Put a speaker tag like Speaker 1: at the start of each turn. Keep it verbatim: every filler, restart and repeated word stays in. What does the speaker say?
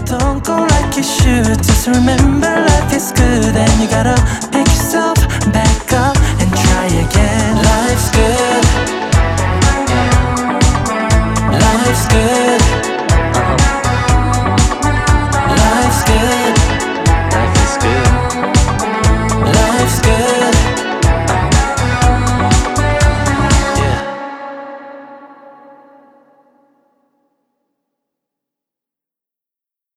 Speaker 1: Don't go like you should. Just remember life is good and you gotta pick yourself back up.